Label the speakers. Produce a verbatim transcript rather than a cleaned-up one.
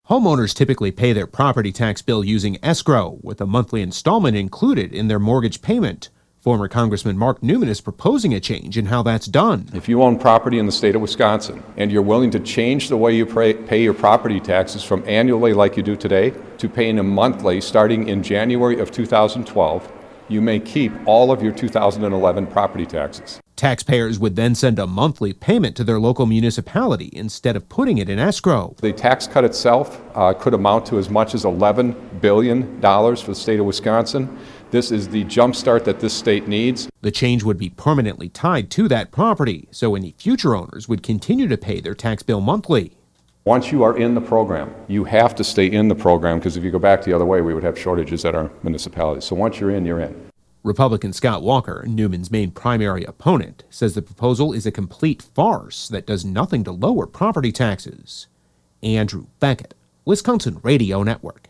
Speaker 1: Homeowners typically pay their property tax bill using escrow, with a monthly installment included in their mortgage payment. Former Congressman Mark Newman is proposing a change in how that's done.
Speaker 2: If you own property in the state of Wisconsin and you're willing to change the way you pay, pay your property taxes from annually like you do today to paying them monthly starting in January of two thousand twelve, you may keep all of your two thousand eleven property taxes.
Speaker 1: Taxpayers would then send a monthly payment to their local municipality instead of putting it in escrow.
Speaker 2: The tax cut itself uh, could amount to as much as eleven billion dollars for the state of Wisconsin. This is the jumpstart that this state needs.
Speaker 1: The change would be permanently tied to that property, so any future owners would continue to pay their tax bill monthly.
Speaker 2: Once you are in the program, you have to stay in the program, because if you go back the other way, we would have shortages at our municipalities. So once you're in, you're in.
Speaker 1: Republican Scott Walker, Newman's main primary opponent, says the proposal is a complete farce that does nothing to lower property taxes. Andrew Beckett, Wisconsin Radio Network.